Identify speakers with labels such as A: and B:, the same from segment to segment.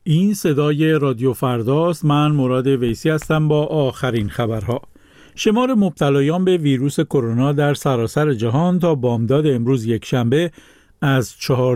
A: این صدای رادیو فرداست. من مراد ویسی هستم با آخرین خبرها. شمار مبتلایان به ویروس کرونا در سراسر جهان تا بامداد امروز یکشنبه از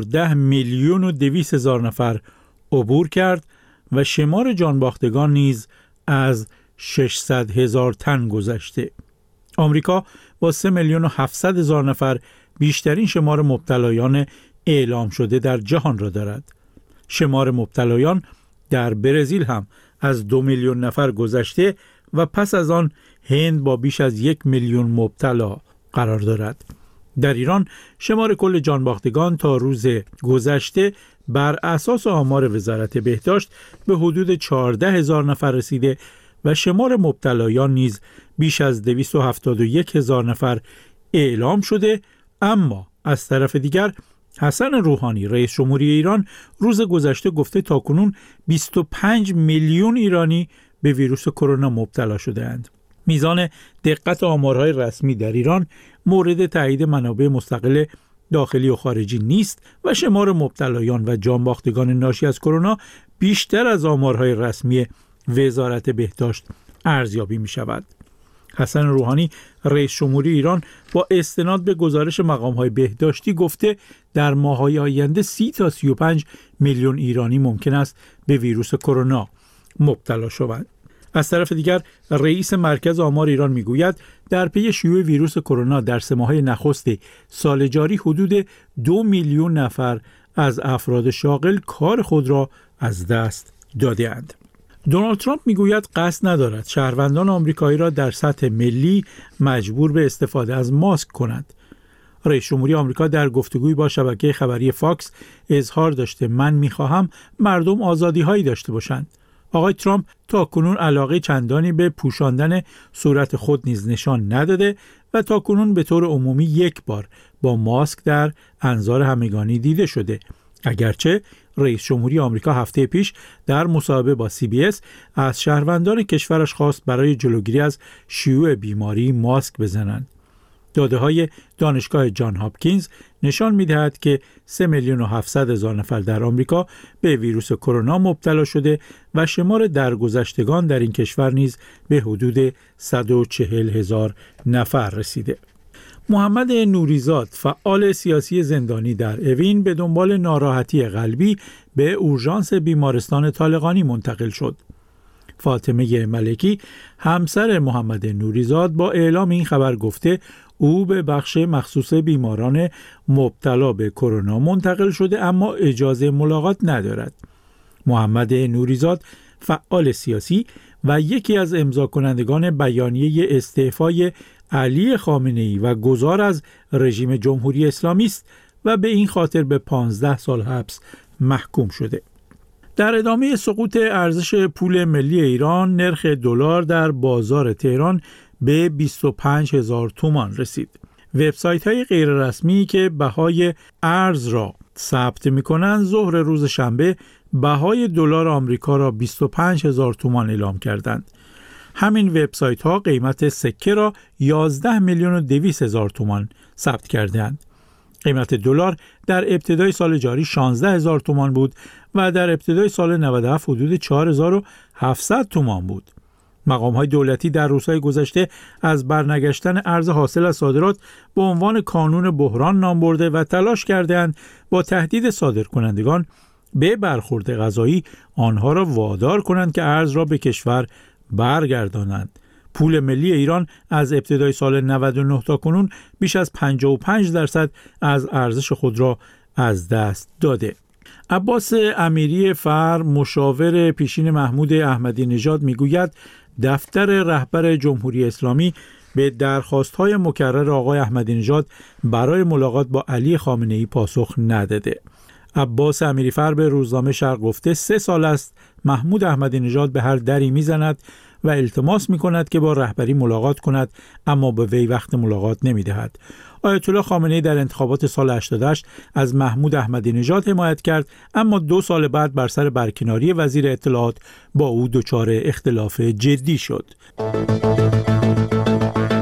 A: 14,200,000 نفر عبور کرد و شمار جانباختگان نیز از 600,000 تن گذشته. آمریکا با 3,700,000 نفر بیشترین شمار مبتلایان اعلام شده در جهان را دارد. شمار مبتلایان در برزیل هم از 2,000,000 نفر گذشته و پس از آن هند با بیش از 1,000,000 مبتلا قرار دارد. در ایران شمار کل جانباختگان تا روز گذشته بر اساس آمار وزارت بهداشت به حدود 14,000 نفر رسیده و شمار مبتلایان نیز بیش از 271,000 نفر اعلام شده. اما از طرف دیگر حسن روحانی رئیس جمهوری ایران روز گذشته گفته تاکنون 25 میلیون ایرانی به ویروس کرونا مبتلا شده‌اند. میزان دقت آمارهای رسمی در ایران مورد تایید منابع مستقل داخلی و خارجی نیست و شمار مبتلایان و جانباختگان ناشی از کرونا بیشتر از آمارهای رسمی وزارت بهداشت ارزیابی می شود. حسن روحانی رئیس جمهوری ایران با استناد به گزارش مقام‌های بهداشتی گفته در ماه‌های آینده 30 تا 35 میلیون ایرانی ممکن است به ویروس کرونا مبتلا شوند. از طرف دیگر رئیس مرکز آمار ایران میگوید در پی شیوع ویروس کرونا در 3 ماه نخست سال جاری حدود 2 میلیون نفر از افراد شاغل کار خود را از دست داده‌اند. دونالد ترامپ میگوید قصد ندارد شهروندان آمریکایی را در سطح ملی مجبور به استفاده از ماسک کند. رئیس جمهوری آمریکا در گفتگویی با شبکه خبری فاکس اظهار داشته من میخواهم مردم آزادی‌هایی داشته باشند. آقای ترامپ تاکنون علاقه چندانی به پوشاندن صورت خود نیز نشان نداده و تاکنون به طور عمومی یک بار با ماسک در انظار همگانی دیده شده. اگرچه رئیس جمهوری آمریکا هفته پیش در مصاحبه با CBS از شهروندان کشورش خواست برای جلوگیری از شیوع بیماری ماسک بزنند. داده‌های دانشگاه جان هاپکینز نشان می‌دهد که 3,700,000 نفر در آمریکا به ویروس کرونا مبتلا شده و شمار درگذشتگان در این کشور نیز به حدود 140,000 نفر رسیده. محمد نوریزاد فعال سیاسی زندانی در اوین به دنبال ناراحتی قلبی به اورژانس بیمارستان طالقانی منتقل شد. فاطمه ملکی همسر محمد نوریزاد با اعلام این خبر گفته او به بخش مخصوص بیماران مبتلا به کرونا منتقل شده اما اجازه ملاقات ندارد. محمد نوریزاد فعال سیاسی و یکی از امضا کنندگان بیانیه استعفای علی خامنه‌ای و گذار از رژیم جمهوری اسلامی است و به این خاطر به 15 سال حبس محکوم شده. در ادامه سقوط ارزش پول ملی ایران، نرخ دلار در بازار تهران به 25,000 تومان رسید. وبسایت‌های غیررسمی که بهای ارز را ثبت می‌کنند ظهر روز شنبه بهای دلار آمریکا را 25,000 تومان اعلام کردند. همین وبسایت‌ها قیمت سکه را 11,200,000 تومان ثبت کردند. قیمت دلار در ابتدای سال جاری 16,000 تومان بود و در ابتدای سال 97 حدود 4,700 تومان بود. مقام‌های دولتی در روزهای گذشته از برنگشتن ارز حاصل از صادرات به عنوان کانون بحران نام برده و تلاش کردند با تهدید صادرکنندگان به برخورد قضایی آنها را وادار کنند که ارز را به کشور برگردانند. پول ملی ایران از ابتدای سال 99 تا کنون بیش از 55% از ارزش خود را از دست داده. عباس امیری فر مشاور پیشین محمود احمدی نژاد میگوید دفتر رهبر جمهوری اسلامی به درخواست‌های مکرر آقای احمدی نژاد برای ملاقات با علی خامنه‌ای پاسخ نداده. عباس امیریفر به روزنامه شرق گفته 3 سال است محمود احمدی نژاد به هر دری میزند و التماس میکند که با رهبری ملاقات کند اما به وی وقت ملاقات نمیدهد. آیت الله خامنه‌ای در انتخابات سال 88 از محمود احمدی نژاد حمایت کرد اما 2 سال بعد بر سر برکناری وزیر اطلاعات با او دچار اختلاف جدی شد.